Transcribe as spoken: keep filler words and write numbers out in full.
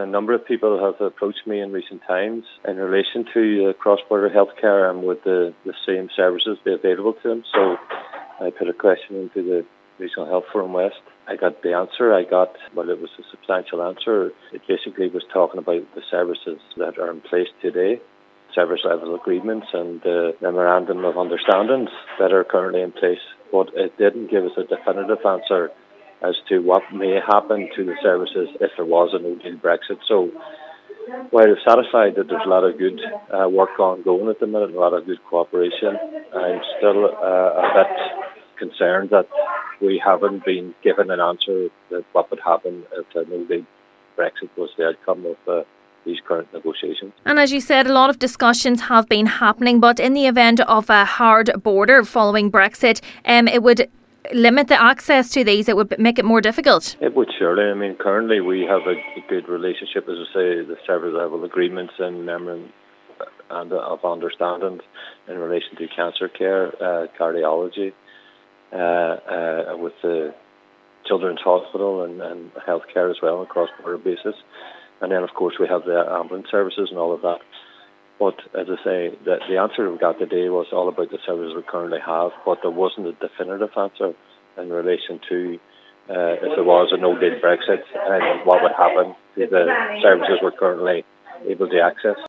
A number of people have approached me in recent times in relation to uh, cross-border healthcare and would the, the same services be available to them. So I put a question into the Regional Health Forum West. I got the answer I got, well, it was a substantial answer. It basically was talking about the services that are in place today, service level agreements and the memorandum of understandings that are currently in place. But it didn't give us a definitive answer as to what may happen to the services if there was a no-deal Brexit. So while I'm satisfied that there's a lot of good uh, work ongoing at the minute, a lot of good cooperation, I'm still uh, a bit concerned that we haven't been given an answer that what would happen if a no-deal Brexit was the outcome of uh, these current negotiations. And as you said, a lot of discussions have been happening, but in the event of a hard border following Brexit, um, it would limit the access to these, it would make it more difficult. It would surely. I mean, currently we have a good relationship, as I say, the service level agreements and memorandum and of understanding in relation to cancer care, uh, cardiology, uh, uh, with the Children's Hospital and, and healthcare as well on a cross-border basis. And then, of course, we have the ambulance services and all of that. But as I say, the, the answer we got today was all about the services we currently have, but there wasn't a definitive answer in relation to uh, if there was a no-deal Brexit and what would happen to the services we're currently able to access.